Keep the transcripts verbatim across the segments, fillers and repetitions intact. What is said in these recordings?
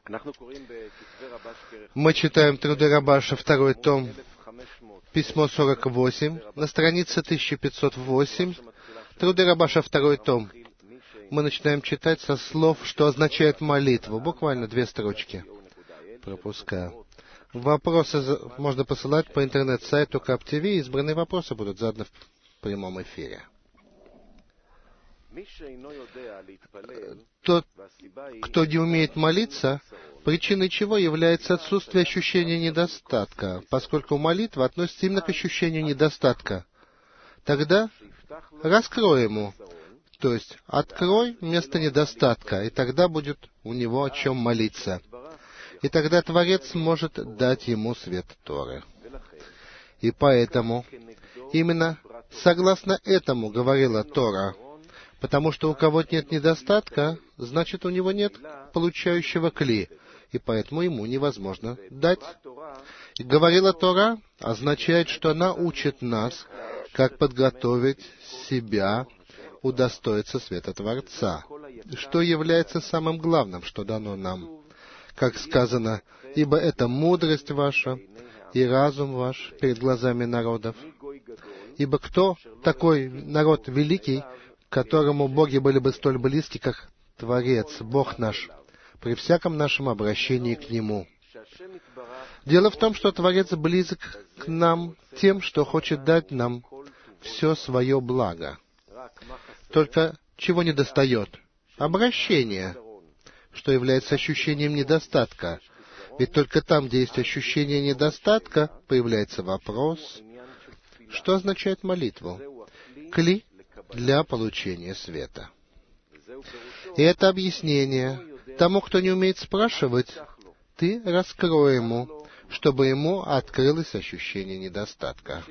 Мы читаем труды Рабаша, второй том, письмо сорок восемь, на странице тысяча пятьсот восемь. Труды Рабаша, второй том. Мы начинаем читать со слов, что означает молитву. Буквально две строчки. Пропускаю. Вопросы можно посылать по интернет-сайту КАП-ТВ. Избранные вопросы будут заданы в прямом эфире. Тот, кто не умеет молиться, причиной чего является отсутствие ощущения недостатка, поскольку молитва относится именно к ощущению недостатка. Тогда раскрой ему, то есть открой место недостатка, и тогда будет у него о чем молиться. И тогда Творец может дать ему свет Торы. И поэтому, именно согласно этому говорила Тора, потому что у кого нет недостатка, значит, у него нет получающего кли, и поэтому ему невозможно дать. И говорила Тора означает, что она учит нас, как подготовить себя, удостоиться света Творца, что является самым главным, что дано нам. Как сказано, ибо это мудрость ваша и разум ваш перед глазами народов. Ибо кто такой народ великий, которому боги были бы столь близки, как Творец, Бог наш, при всяком нашем обращении к Нему? Дело в том, что Творец близок к нам тем, что хочет дать нам все свое благо. Только чего недостает? Обращение, что является ощущением недостатка. Ведь только там, где есть ощущение недостатка, появляется вопрос, что означает молитву? Кли для получения света. И это объяснение тому, кто не умеет спрашивать, ты раскрой ему, чтобы ему открылось ощущение недостатка.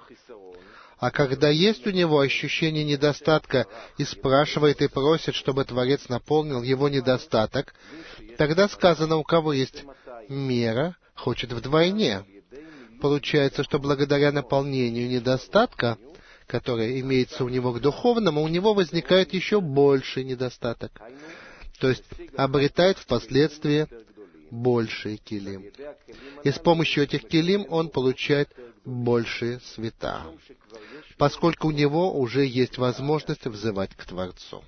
А когда есть у него ощущение недостатка и спрашивает и просит, чтобы Творец наполнил его недостаток, тогда сказано, у кого есть мера, хочет вдвойне. Получается, что благодаря наполнению недостатка, которое имеется у него к духовному, у него возникает еще больший недостаток. То есть обретает впоследствии больший килим. И с помощью этих килим он получает большие света, поскольку у него уже есть возможность взывать к Творцу.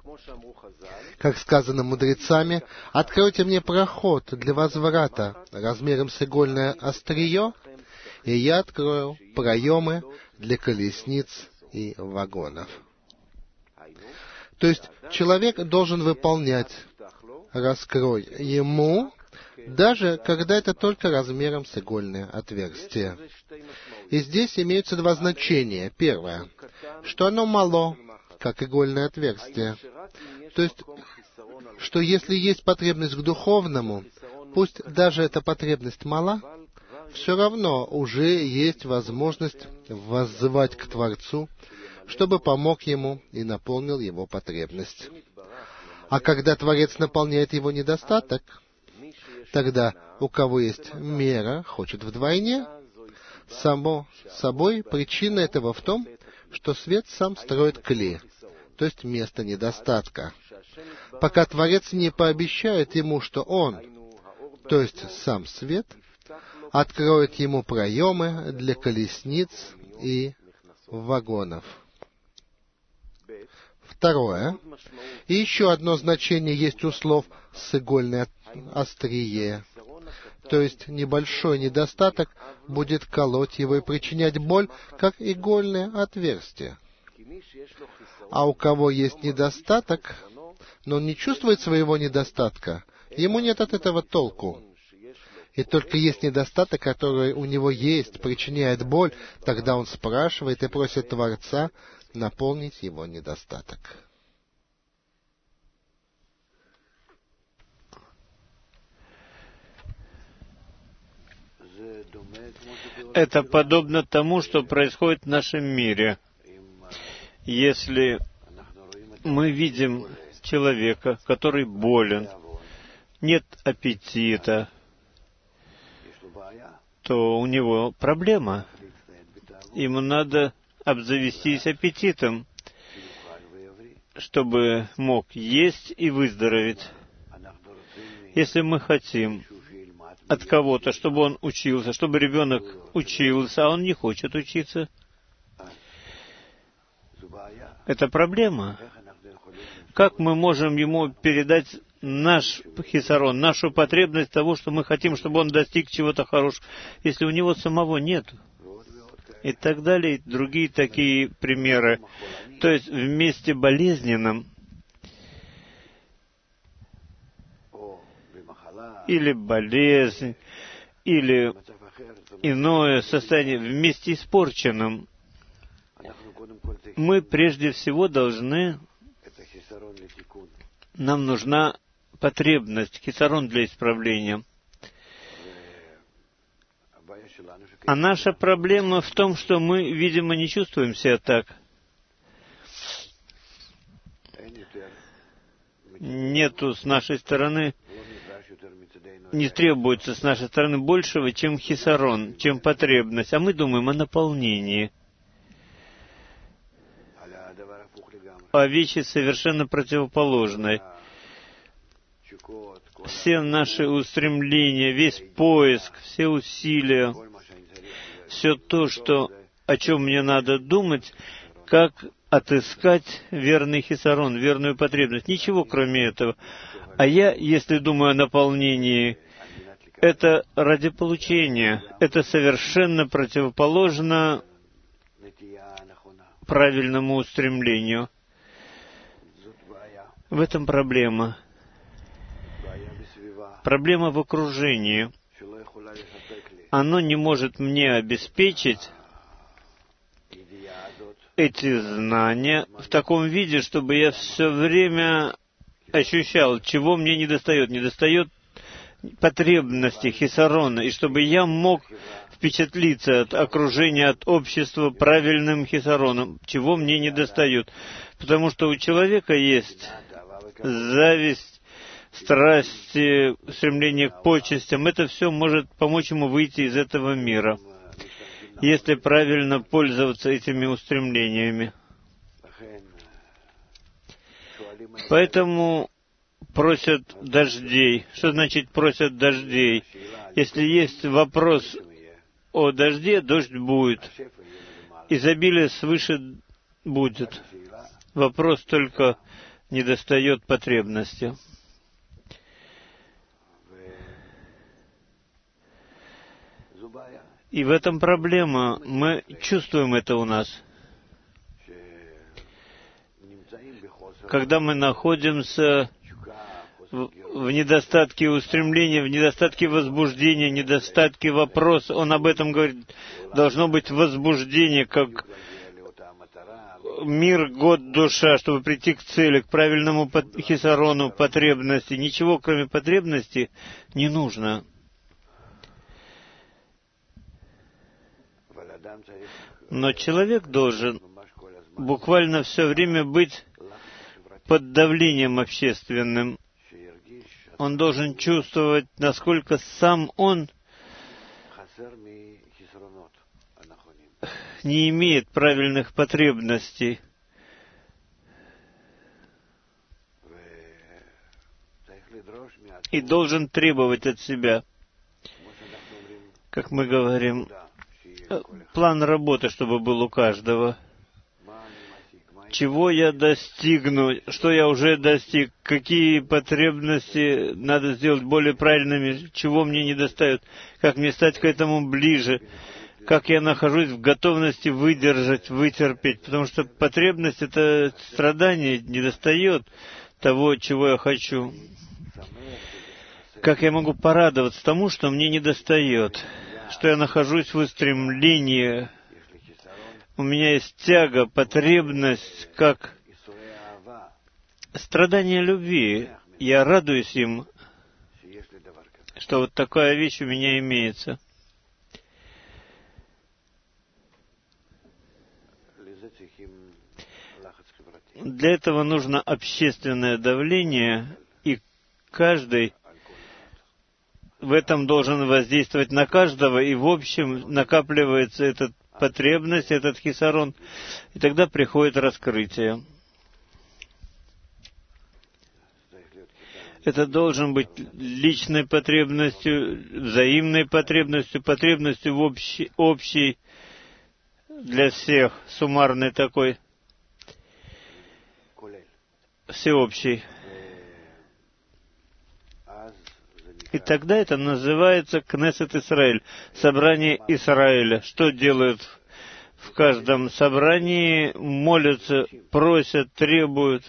Как сказано мудрецами, «Откройте мне проход для возврата размером с игольное острие, и я открою проемы для колесниц и вагонов». То есть человек должен выполнять «раскрой ему», даже когда это только размером с игольное отверстие. И здесь имеются два значения. Первое, что оно мало, как игольное отверстие. То есть, что если есть потребность к духовному, пусть даже эта потребность мала, все равно уже есть возможность воззвать к Творцу, чтобы помог ему и наполнил его потребность. А когда Творец наполняет его недостаток, тогда у кого есть мера, хочет вдвойне. Само собой, причина этого в том, что свет сам строит кли, то есть место недостатка. Пока Творец не пообещает ему, что он, то есть сам свет, откроет ему проемы для колесниц и вагонов. Второе. И еще одно значение есть у слов «с игольное острие». То есть небольшой недостаток будет колоть его и причинять боль, как игольное отверстие. А у кого есть недостаток, но он не чувствует своего недостатка, ему нет от этого толку. И только есть недостаток, который у него есть, причиняет боль, тогда он спрашивает и просит Творца наполнить его недостаток. Это подобно тому, что происходит в нашем мире. Если мы видим человека, который болен, нет аппетита, то у него проблема. Ему надо обзавестись аппетитом, чтобы мог есть и выздороветь. Если мы хотим от кого-то, чтобы он учился, чтобы ребенок учился, а он не хочет учиться, это проблема. Как мы можем ему передать наш хисарон, нашу потребность того, что мы хотим, чтобы он достиг чего-то хорошего, если у него самого нет? И так далее, и другие такие примеры. То есть в месте болезненном или болезнь, или иное состояние, в месте испорченном, мы прежде всего должны, нам нужна потребность, хисарон для исправления. А наша проблема в том, что мы, видимо, не чувствуем себя так. Нету с нашей стороны, не требуется с нашей стороны большего, чем хисарон, чем потребность. А мы думаем о наполнении. О вещи совершенно противоположной. Все наши устремления, весь поиск, все усилия, все то, что, о чем мне надо думать, как отыскать верный хисарон, верную потребность. Ничего кроме этого. А я, если думаю о наполнении, это ради получения. Это совершенно противоположно правильному устремлению. В этом проблема. Проблема в окружении. Оно не может мне обеспечить эти знания в таком виде, чтобы я все время ощущал, чего мне недостает. Недостает потребности, хисарона, и чтобы я мог впечатлиться от окружения, от общества правильным хисароном, чего мне недостает. Потому что у человека есть зависть, страсти, стремление к почестям. Это все может помочь ему выйти из этого мира, если правильно пользоваться этими устремлениями. Поэтому просят дождей. Что значит просят дождей? Если есть вопрос о дожде, дождь будет. Изобилие свыше будет. Вопрос только недостает потребности. И в этом проблема. Мы чувствуем это у нас. Когда мы находимся в, в недостатке устремления, в недостатке возбуждения, недостатке вопроса, он об этом говорит, должно быть возбуждение, как мир, год, душа, чтобы прийти к цели, к правильному хисарону потребности. Ничего, кроме потребности, не нужно. Но человек должен буквально все время быть под давлением общественным. Он должен чувствовать, насколько сам он не имеет правильных потребностей. И должен требовать от себя, как мы говорим, план работы, чтобы был у каждого. Чего я достигну, что я уже достиг, какие потребности надо сделать более правильными, чего мне недостает, как мне стать к этому ближе, как я нахожусь в готовности выдержать, вытерпеть, потому что потребность — это страдание, недостает того, чего я хочу. Как я могу порадоваться тому, что мне недостает, что я нахожусь в устремлении, у меня есть тяга, потребность, как страдание любви. Я радуюсь им, что вот такая вещь у меня имеется. Для этого нужно общественное давление, и каждый в этом должен воздействовать на каждого, и в общем накапливается этот потребность, этот хисарон, и тогда приходит раскрытие. Это должен быть личной потребностью, взаимной потребностью, потребностью в общей, общей для всех, суммарной такой, всеобщей. И тогда это называется Кнессет Исраэль, собрание Израиля. Что делают в каждом собрании? Молятся, просят, требуют.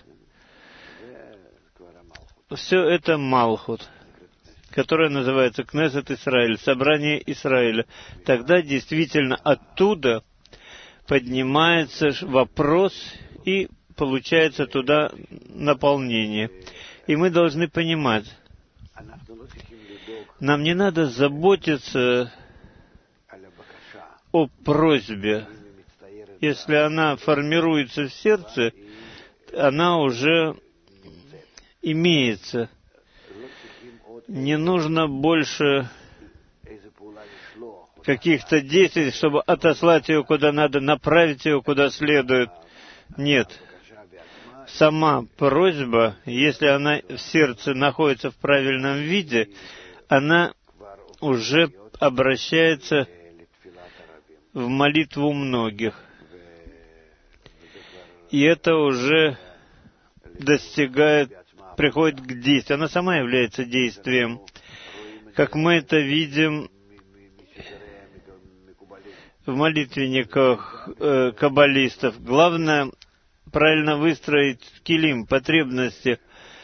Все это Малхут, которое называется Кнессет Исраэль, собрание Израиля. Тогда действительно оттуда поднимается вопрос и получается туда наполнение. И мы должны понимать, нам не надо заботиться о просьбе. Если она формируется в сердце, она уже имеется. Не нужно больше каких-то действий, чтобы отослать ее куда надо, направить ее куда следует. Нет. Сама просьба, если она в сердце находится в правильном виде, она уже обращается в молитву многих. И это уже достигает, приходит к действию. Она сама является действием. Как мы это видим в молитвенниках э, каббалистов. Главное правильно выстроить килим, потребности.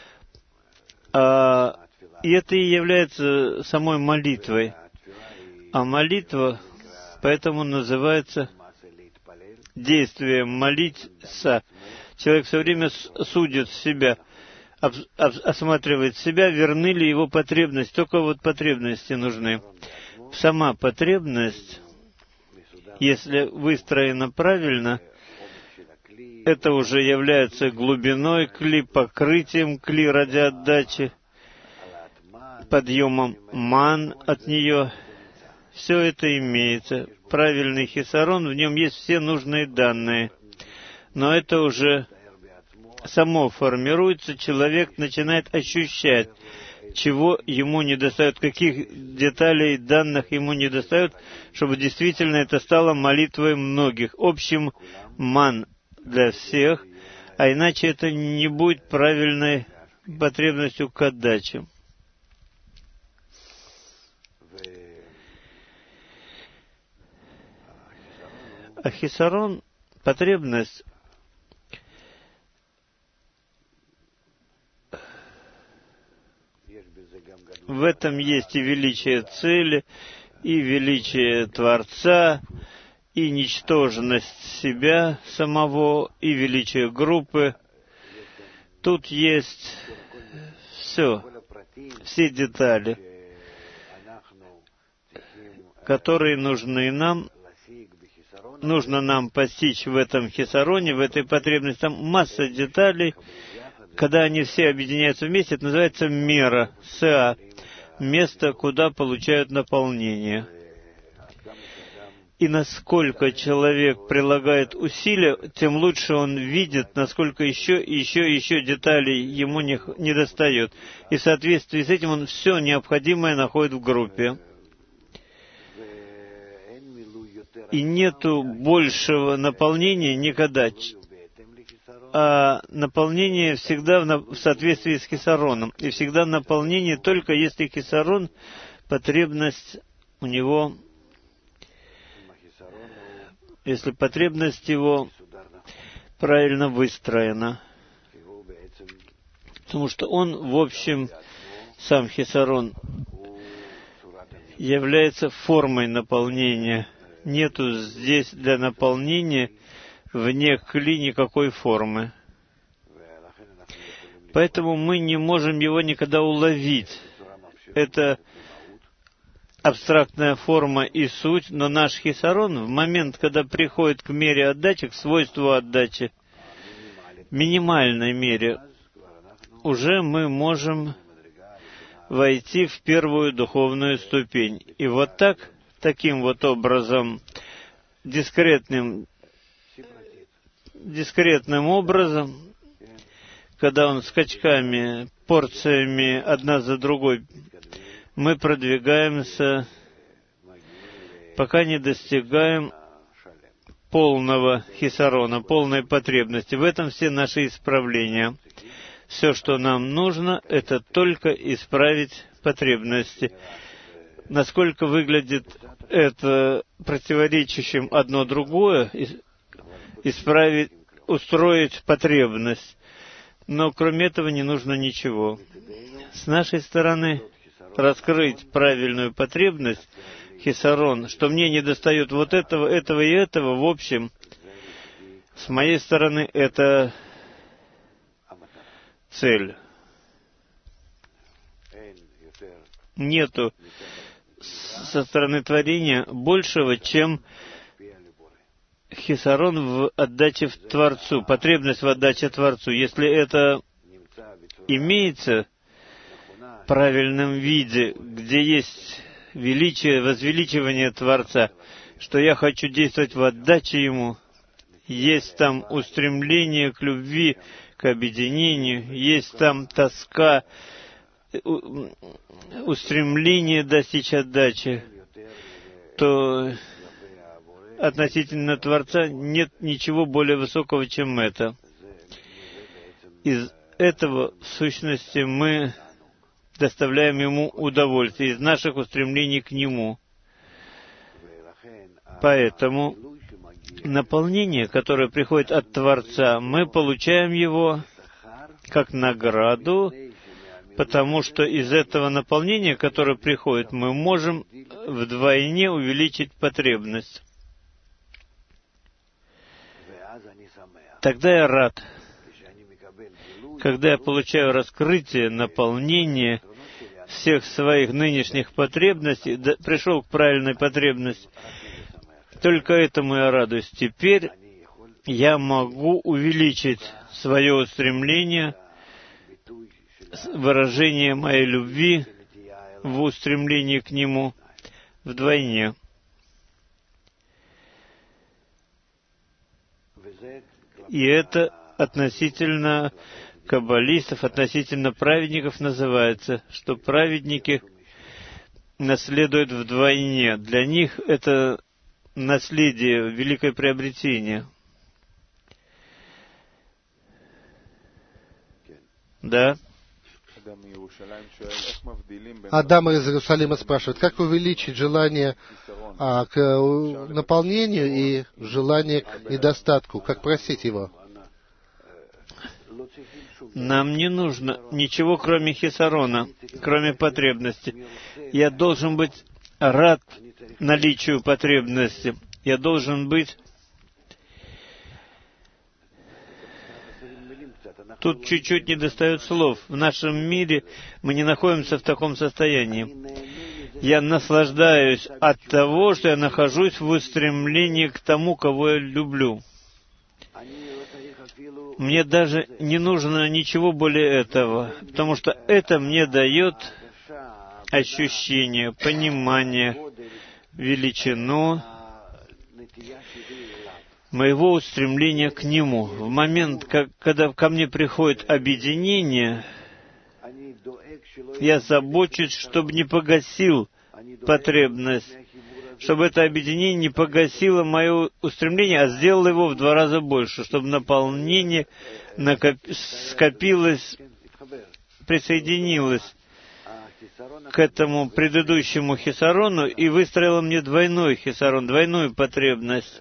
А, и это и является самой молитвой. А молитва поэтому называется действием молиться. Человек все время судит себя, осматривает себя, верны ли его потребности. Только вот потребности нужны. Сама потребность, если выстроена правильно, это уже является глубиной кли, покрытием кли ради отдачи, подъемом ман от нее. Все это имеется. Правильный хисарон, в нем есть все нужные данные. Но это уже само формируется, человек начинает ощущать, чего ему недостает, каких деталей, данных ему недостает, чтобы действительно это стало молитвой многих, общим ман для всех, а иначе это не будет правильной потребностью к отдаче. А хисарон, потребность, в этом есть и величие цели, и величие Творца, и ничтожность себя самого, и величие группы. Тут есть все, все детали, которые нужны нам. Нужно нам постичь в этом хисароне, в этой потребности. Там масса деталей. Когда они все объединяются вместе, это называется мера, сеа, место, куда получают наполнение. И насколько человек прилагает усилия, тем лучше он видит, насколько еще и еще и еще деталей ему не, не достает. И в соответствии с этим он все необходимое находит в группе. И нету большего наполнения никогда. А наполнение всегда в соответствии с хисароном. И всегда наполнение только если хисарон, потребность у него, если потребность его правильно выстроена. Потому что он, в общем, сам хисарон, является формой наполнения. Нету здесь для наполнения вне кли никакой формы. Поэтому мы не можем его никогда уловить. Это абстрактная форма и суть, но наш хисарон в момент, когда приходит к мере отдачи, к свойству отдачи, минимальной мере, уже мы можем войти в первую духовную ступень. И вот так, таким вот образом, дискретным, дискретным образом, когда он скачками, порциями одна за другой, мы продвигаемся, пока не достигаем полного хисарона, полной потребности. В этом все наши исправления. Все, что нам нужно, это только исправить потребности. Насколько выглядит это противоречащим одно другое, исправить, устроить потребность. Но кроме этого не нужно ничего. С нашей стороны раскрыть правильную потребность, хисарон, что мне недостает вот этого, этого и этого, в общем, с моей стороны это цель. Нету со стороны творения большего, чем хисарон в отдаче в Творцу, потребность в отдаче Творцу. Если это имеется в правильном виде, где есть величие, возвеличивание Творца, что я хочу действовать в отдаче Ему, есть там устремление к любви, к объединению, есть там тоска, устремление достичь отдачи, то относительно Творца нет ничего более высокого, чем это. Из этого, в сущности, мы доставляем Ему удовольствие, из наших устремлений к Нему. Поэтому наполнение, которое приходит от Творца, мы получаем его как награду, потому что из этого наполнения, которое приходит, мы можем вдвойне увеличить потребность. Тогда я рад, когда я получаю раскрытие, наполнение всех своих нынешних потребностей, да, пришел к правильной потребности, только этому я радуюсь. Теперь я могу увеличить свое устремление, выражение моей любви в устремлении к Нему вдвойне. И это относительно каббалистов, относительно праведников называется, что праведники наследуют вдвойне. Для них это наследие, великое приобретение. Да? Адам из Иерусалима спрашивает, как увеличить желание а, к наполнению и желание к недостатку, как просить его? Нам не нужно ничего, кроме хисарона, кроме потребности. Я должен быть рад наличию потребности. Я должен быть... Тут чуть-чуть недостает слов. В нашем мире мы не находимся в таком состоянии. Я наслаждаюсь от того, что я нахожусь в устремлении к тому, кого я люблю. Мне даже не нужно ничего более этого, потому что это мне дает ощущение, понимание, величину моего устремления к Нему. В момент, как, когда ко мне приходит объединение, я забочусь, чтобы не погасил потребность, чтобы это объединение не погасило мое устремление, а сделало его в два раза больше, чтобы наполнение накоп... скопилось, присоединилось к этому предыдущему хисарону и выстроило мне двойной хисарон, двойную потребность.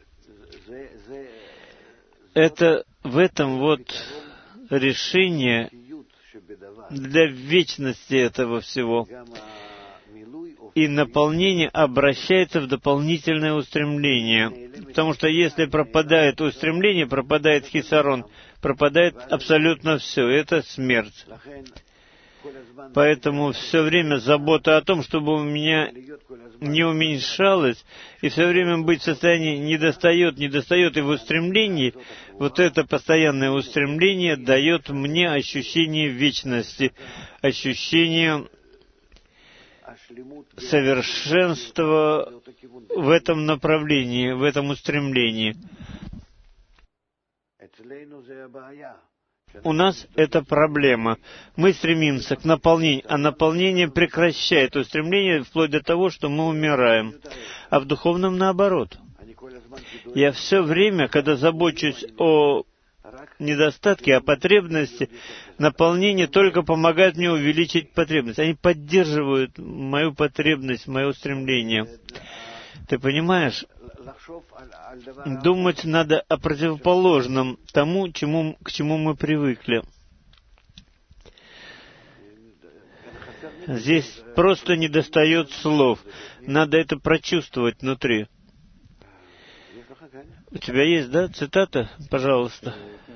Это в этом вот решение для вечности этого всего. И наполнение обращается в дополнительное устремление. Потому что если пропадает устремление, пропадает хисарон, пропадает абсолютно все. Это смерть. Поэтому все время забота о том, чтобы у меня не уменьшалось, и все время быть в состоянии недостает, недостает, и в устремлении, вот это постоянное устремление дает мне ощущение вечности, ощущение совершенства в этом направлении, в этом устремлении. У нас это проблема. Мы стремимся к наполнению, а наполнение прекращает устремление вплоть до того, что мы умираем. А в духовном наоборот. Я все время, когда забочусь о недостатке, о потребности, наполнение только помогает мне увеличить потребность. Они поддерживают мою потребность, мое стремление. Ты понимаешь? Думать надо о противоположном тому, чему, к чему мы привыкли. Здесь просто недостает слов. Надо это прочувствовать внутри. У тебя есть, да, цитата? Пожалуйста.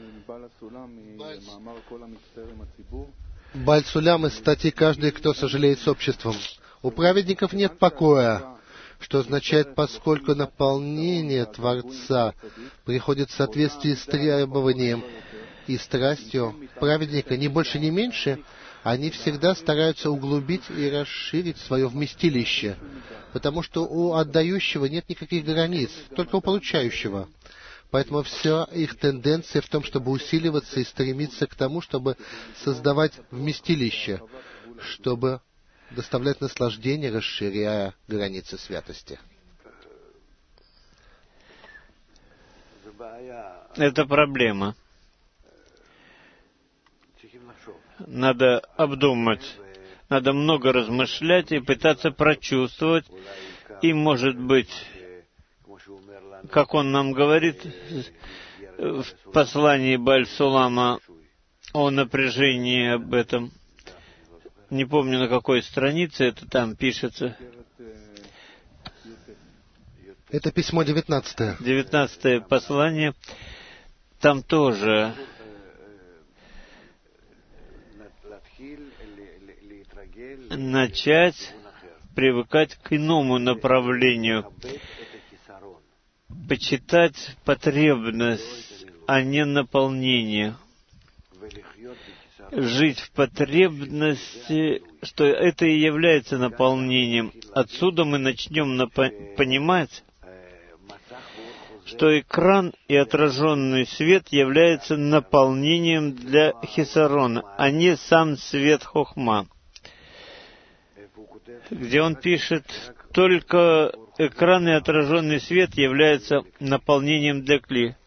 Бааль Сулям из статьи «Каждый, кто сожалеет с обществом». У праведников нет покоя, что означает, поскольку наполнение Творца приходит в соответствии с требованием и страстью праведника ни больше, ни меньше, они всегда стараются углубить и расширить свое вместилище, потому что у отдающего нет никаких границ, только у получающего. Поэтому вся их тенденция в том, чтобы усиливаться и стремиться к тому, чтобы создавать вместилище, чтобы доставлять наслаждение, расширяя границы святости. Это проблема. Надо обдумать, надо много размышлять и пытаться прочувствовать, и, может быть, как он нам говорит в послании Бааль Сулама о напряжении об этом, не помню, на какой странице это там пишется. Это письмо девятнадцатое. Девятнадцатое послание. Там тоже начать привыкать к иному направлению, почитать потребность, а не наполнение. Жить в потребности, что это и является наполнением. Отсюда мы начнем напо- понимать, что экран и отраженный свет являются наполнением для хисарона, а не сам свет хохма. Где он пишет, только экран и отраженный свет являются наполнением для кли.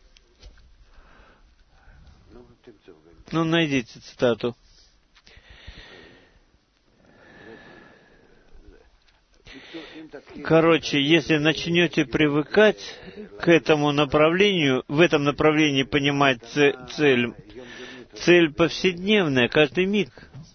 Ну, найдите цитату. Короче, если начнете привыкать к этому направлению, в этом направлении понимать цель, цель повседневная, каждый миг.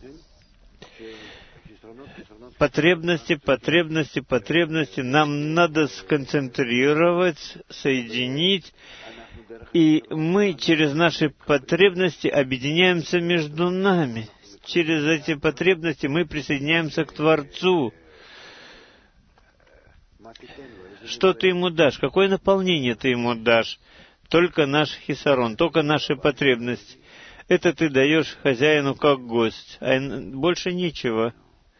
Потребности, потребности, потребности. Нам надо сконцентрировать, соединить, и мы через наши потребности объединяемся между нами. Через эти потребности мы присоединяемся к Творцу. Что ты ему дашь? Какое наполнение ты ему дашь? Только наш хисарон, только наши потребности. Это ты даешь хозяину как гость, а больше ничего.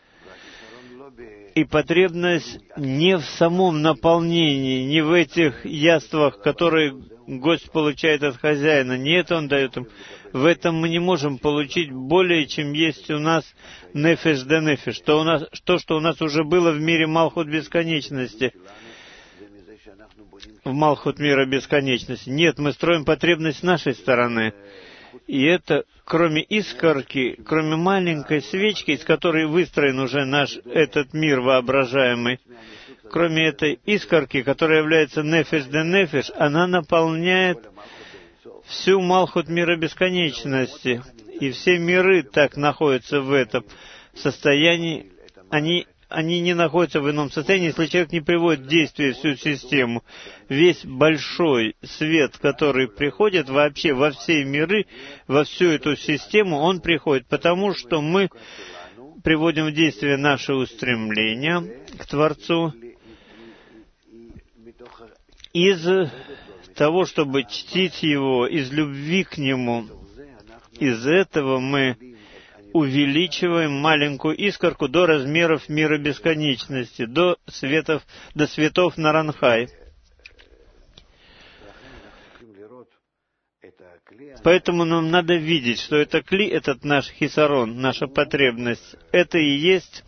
И потребность не в самом наполнении, не в этих яствах, которые гость получает от хозяина. Не это он дает им. В этом мы не можем получить более, чем есть у нас нефеш да нефеш, что у нас, то, что у нас уже было в мире Малхут бесконечности, в Малхут мира бесконечности. Нет, мы строим потребность с нашей стороны. И это, кроме искорки, кроме маленькой свечки, из которой выстроен уже наш этот мир воображаемый, кроме этой искорки, которая является нефеш да нефеш, она наполняет всю Малхут мира бесконечности. И все миры так находятся в этом состоянии. Они, они не находятся в ином состоянии, если человек не приводит в действие всю систему. Весь большой свет, который приходит вообще во все миры, во всю эту систему, он приходит, потому что мы приводим в действие наши устремления к Творцу из того, чтобы чтить Его, из любви к Нему. Из этого мы увеличиваем маленькую искорку до размеров мира бесконечности, до светов, до светов Наранхай. Поэтому нам надо видеть, что это кли, этот наш хисарон, наша потребность, это и есть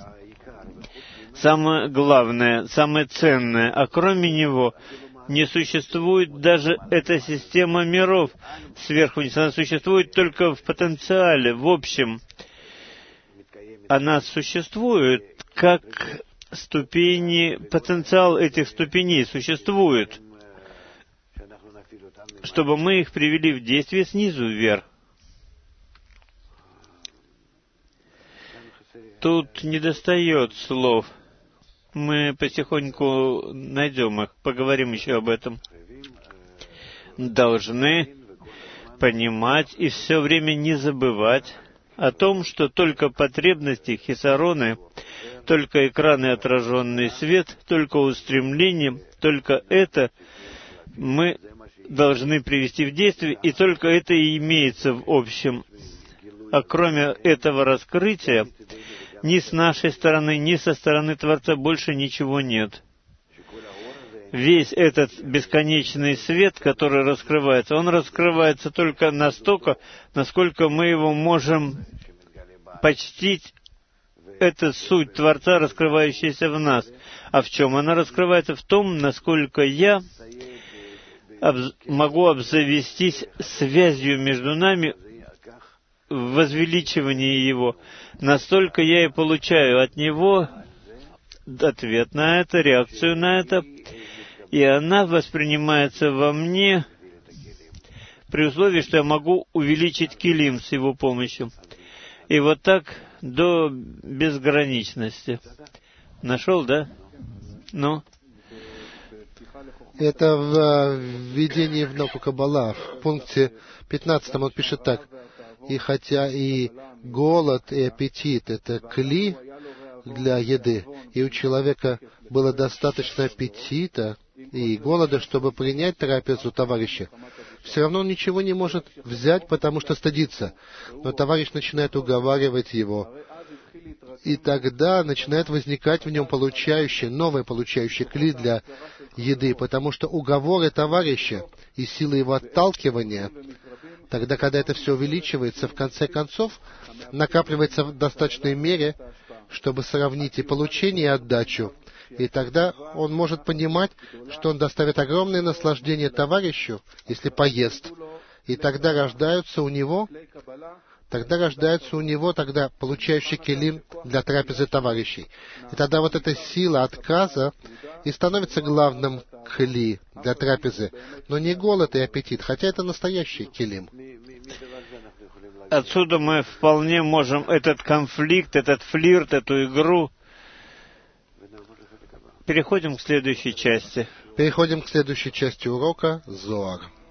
самое главное, самое ценное, а кроме него не существует даже эта система миров сверху вниз. Она существует только в потенциале, в общем. Она существует как ступени, потенциал этих ступеней существует, чтобы мы их привели в действие снизу вверх. Тут недостает слов. Мы потихоньку найдем их, поговорим еще об этом. Должны понимать и все время не забывать о том, что только потребности, хисароны, только экраны, отраженный свет, только устремление, только это мы должны привести в действие, и только это и имеется в общем. А кроме этого раскрытия, ни с нашей стороны, ни со стороны Творца больше ничего нет. Весь этот бесконечный свет, который раскрывается, он раскрывается только настолько, насколько мы его можем почтить. Это суть Творца, раскрывающаяся в нас. А в чем она раскрывается? В том, насколько я обз- могу обзавестись связью между нами в возвеличивании Его. Настолько я и получаю от Него ответ на это, реакцию на это, и она воспринимается во мне при условии, что я могу увеличить килим с Его помощью. И вот так до безграничности. Нашел, да? Ну? Это в введении в науку Каббала, в пункте пятнадцатом он пишет так. И хотя и голод, и аппетит — это кли для еды, и у человека было достаточно аппетита и голода, чтобы принять трапезу товарища, все равно он ничего не может взять, потому что стыдится. Но товарищ начинает уговаривать его, и тогда начинает возникать в нем получающий, новый получающий кли для еды, потому что уговоры товарища и сила его отталкивания, тогда, когда это все увеличивается, в конце концов, накапливается в достаточной мере, чтобы сравнить и получение, и отдачу. И тогда он может понимать, что он доставит огромное наслаждение товарищу, если поест. И тогда рождаются у него, тогда рождаются у него тогда получающий килим для трапезы товарищей. И тогда вот эта сила отказа и становится главным кли для трапезы, но не голод и аппетит, хотя это настоящий килим. Отсюда мы вполне можем этот конфликт, этот флирт, эту игру. Переходим к следующей части. Переходим к следующей части урока Зоар.